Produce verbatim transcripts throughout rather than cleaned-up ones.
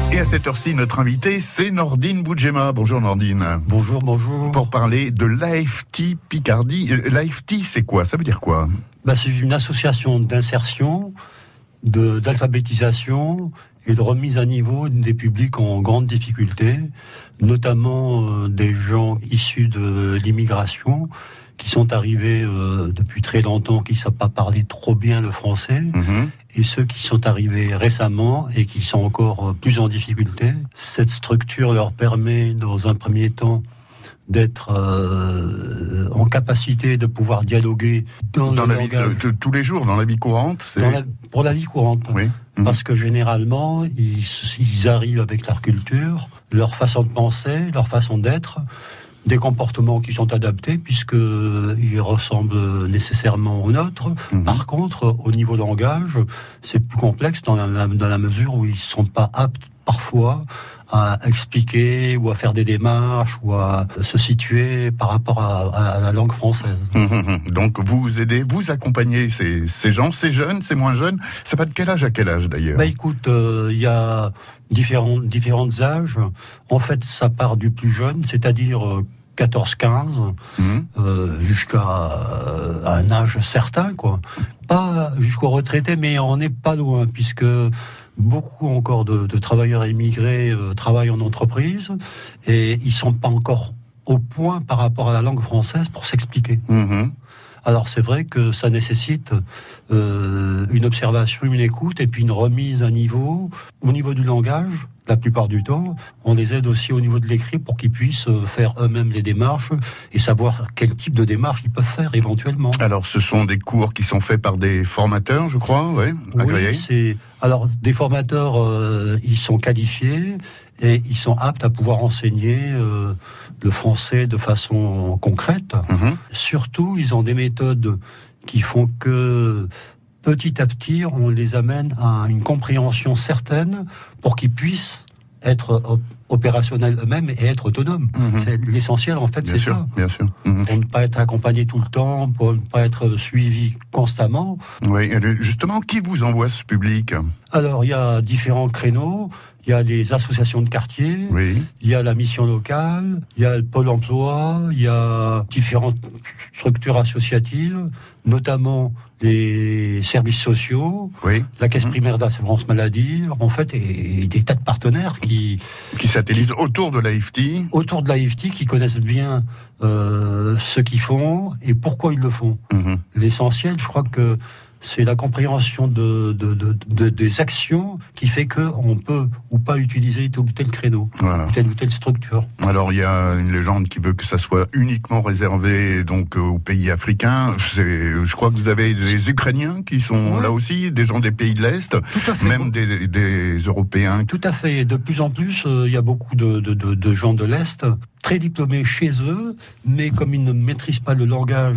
Et à cette heure-ci, notre invité, c'est Nordine Boudjema. Bonjour Nordine. Bonjour, bonjour. Pour parler de l'A F T Picardie. L'A F T, c'est quoi? Ça veut dire quoi? Bah, c'est une association d'insertion, de, d'alphabétisation et de remise à niveau des publics en grande difficulté, notamment euh, des gens issus de l'immigration, qui sont arrivés euh, depuis très longtemps, qui ne savent pas parler trop bien le français, mmh. et ceux qui sont arrivés récemment et qui sont encore plus en difficulté. Cette structure leur permet, dans un premier temps, d'être euh, en capacité de pouvoir dialoguer dans, dans le la langage. Vie de, de, tous les jours, dans la vie courante. C'est... Dans la, pour la vie courante. Oui. Mmh. Parce que généralement, ils, ils arrivent avec leur culture, leur façon de penser, leur façon d'être, des comportements qui sont adaptés puisqu'ils ressemblent nécessairement aux nôtres. Mmh. Par contre, au niveau langage, c'est plus complexe dans la, dans la mesure où ils ne sont pas aptes parfois à expliquer ou à faire des démarches ou à se situer par rapport à, à la langue française. Mmh. Donc vous aidez, vous accompagnez ces, ces gens, ces jeunes, ces moins jeunes. Ça va de quel âge à quel âge d'ailleurs? Bah écoute, il euh, y a différents, différents âges. En fait, ça part du plus jeune, c'est-à-dire euh, quatorze quinze, mmh. euh, jusqu'à euh, un âge certain, quoi. Pas jusqu'au retraité, mais on n'est pas loin, puisque beaucoup encore de, de travailleurs immigrés euh, travaillent en entreprise et ils sont pas encore au point par rapport à la langue française pour s'expliquer. Mmh. Alors c'est vrai que ça nécessite euh, une observation, une écoute et puis une remise à niveau au niveau du langage. La plupart du temps, on les aide aussi au niveau de l'écrit pour qu'ils puissent faire eux-mêmes les démarches et savoir quel type de démarche ils peuvent faire éventuellement. Alors, ce sont des cours qui sont faits par des formateurs, je crois, ouais, agréés. Oui, c'est... Alors, des formateurs, euh, ils sont qualifiés et ils sont aptes à pouvoir enseigner euh, le français de façon concrète. Mmh. Surtout, ils ont des méthodes qui font que petit à petit, on les amène à une compréhension certaine pour qu'ils puissent être opérationnels eux-mêmes et être autonomes. Mmh. C'est l'essentiel, en fait, bien c'est sûr, ça. Bien sûr. Mmh. Pour ne pas être accompagné tout le temps, pour ne pas être suivi constamment. Oui, justement, qui vous envoie ce public? Alors, il y a différents créneaux. Il y a les associations de quartier, oui. Il y a la mission locale, il y a le Pôle emploi, il y a différentes structures associatives, notamment les services sociaux, oui. La caisse primaire d'assurance maladie, en fait, et des tas de partenaires qui... Qui satellisent qui, autour de l'A F T. Autour de l'A F T, qui connaissent bien euh, ce qu'ils font et pourquoi ils le font. Mm-hmm. L'essentiel, je crois que c'est la compréhension de, de, de, de, des actions qui fait qu'on peut ou pas utiliser tel ou tel créneau, voilà. Telle ou telle structure. Alors, il y a une légende qui veut que ça soit uniquement réservé donc, aux pays africains. C'est, je crois que vous avez des Ukrainiens qui sont ouais. là aussi, des gens des pays de l'Est, même des, des Européens. Tout à fait. De plus en plus, euh, il y a beaucoup de, de, de, de gens de l'Est, très diplômés chez eux, mais comme ils ne maîtrisent pas le langage,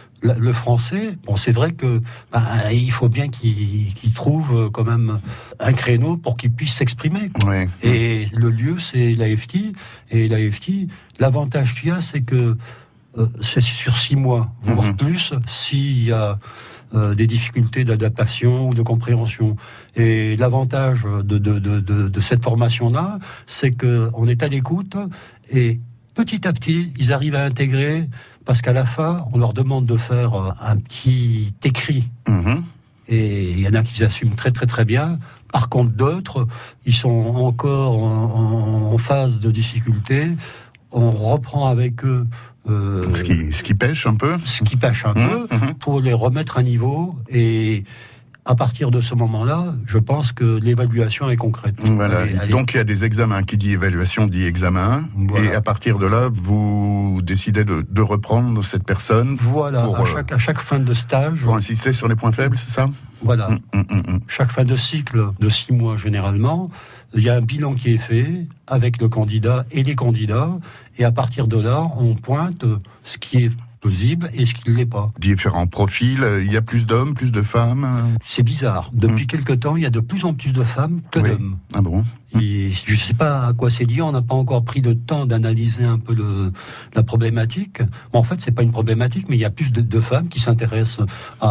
le français, bon, c'est vrai que bah, il faut bien qu'ils, qu'ils trouvent quand même un créneau pour qu'ils puissent s'exprimer. Oui. Et le lieu, c'est l'A F T. Et l'A F T, l'avantage qu'il y a, c'est que euh, c'est sur six mois, voire mm-hmm. plus, s'il y a euh, des difficultés d'adaptation ou de compréhension. Et l'avantage de, de, de, de, de cette formation-là, c'est qu'on est à l'écoute et petit à petit, ils arrivent à intégrer, parce qu'à la fin, on leur demande de faire un petit écrit. Mmh. Et il y en a qui s'assument très très très bien. Par contre, d'autres, ils sont encore en, en phase de difficulté. On reprend avec eux... Euh, ce, qui, ce qui pêche un peu Ce qui pêche un mmh. peu, mmh. pour les remettre à niveau. Et à partir de ce moment-là, je pense que l'évaluation est concrète. Voilà. Elle est, elle est... Donc il y a des examens. Qui dit évaluation dit examen. Voilà. Et à partir de là, vous décidez de, de reprendre cette personne. Voilà. Pour, à, chaque, à chaque fin de stage. Pour insister sur les points faibles, c'est ça? Voilà. Mmh, mmh, mmh. Chaque fin de cycle de six mois généralement, il y a un bilan qui est fait avec le candidat et les candidats. Et à partir de là, on pointe ce qui est plausible et ce qui ne l'est pas. Différents profils, il y a plus d'hommes, plus de femmes? C'est bizarre. Depuis mmh. quelque temps, il y a de plus en plus de femmes que oui. d'hommes. Ah bon? Et je ne sais pas à quoi c'est lié, on n'a pas encore pris le temps d'analyser un peu le, la problématique. En fait, c'est pas une problématique, mais il y a plus de, de femmes qui s'intéressent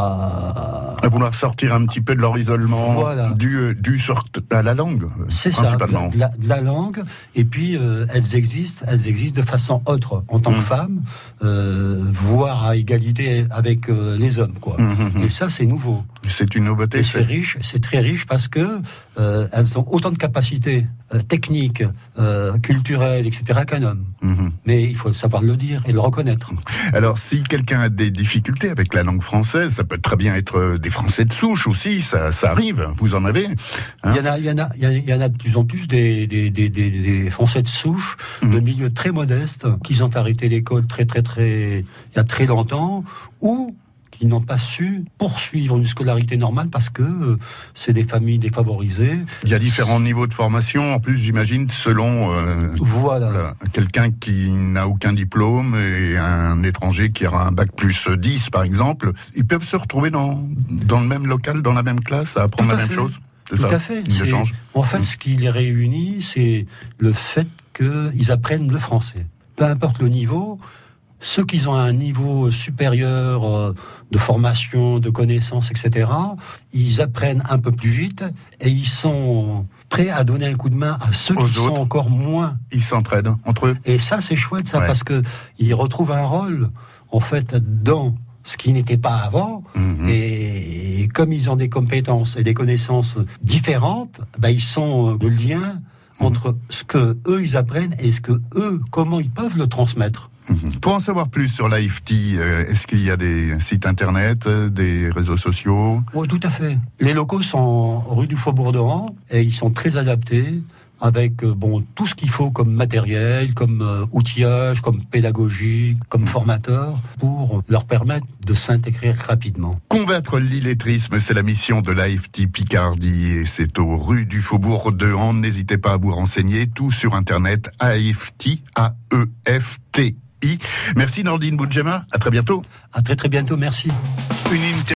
à... à vouloir sortir un petit peu de leur isolement, voilà. dû, dû à la langue. C'est ça, la, la, la langue. Et puis, euh, elles existent, elles existent de façon autre, en tant mmh. que femmes, euh, voire à égalité avec euh, les hommes, quoi. Mmh. Et ça, c'est nouveau. C'est une nouveauté. Et c'est riche, c'est très riche parce que euh, elles ont autant de capacités euh, techniques, euh, culturelles, et cetera qu'un homme. Mmh. Mais il faut savoir le dire et le reconnaître. Alors, si quelqu'un a des difficultés avec la langue française, ça peut très bien être des Français de souche aussi, ça, ça arrive. Vous en avez hein? Il y en a, il y en a, il y en a de plus en plus des, des, des, des, des Français de souche, mmh. de milieux très modestes, qui ont arrêté l'école très, très, très, il y a très longtemps, ou qui n'ont pas su poursuivre une scolarité normale parce que euh, c'est des familles défavorisées. Il y a différents niveaux de formation, en plus, j'imagine, selon euh, voilà. Là, quelqu'un qui n'a aucun diplôme et un étranger qui aura un bac plus dix, par exemple. Ils peuvent se retrouver dans, dans le même local, dans la même classe, à apprendre Tout à la même fait. chose. C'est Tout ça, à fait. l'échange. En fait, mmh. ce qui les réunit, c'est le fait qu'ils apprennent le français. Peu importe le niveau, ceux qui ont un niveau supérieur euh, de formation, de connaissances, et cetera, ils apprennent un peu plus vite et ils sont prêts à donner un coup de main à ceux Aux qui autres. sont encore moins. Ils s'entraident entre eux. Et ça, c'est chouette, ça, ouais. parce que ils retrouvent un rôle, en fait, dans ce qui n'était pas avant. Mmh. Et, et comme ils ont des compétences et des connaissances différentes, bah, ils sont le lien entre ce que eux ils apprennent et ce que eux, comment ils peuvent le transmettre. Pour en savoir plus sur l'A F T, est-ce qu'il y a des sites internet, des réseaux sociaux ? Oui, tout à fait. Les locaux sont rue du Faubourg d'Oran et ils sont très adaptés avec bon tout ce qu'il faut comme matériel, comme euh, outillage, comme pédagogie, comme formateur pour leur permettre de s'intégrer rapidement. Combattre l'illettrisme, c'est la mission de l'A F T Picardie et c'est aux rues du Faubourg d'Oran. N'hésitez pas à vous renseigner, tout sur internet, A F T, A E F T I. Merci Nordine Boudjema, à très bientôt. À très très bientôt, merci. Une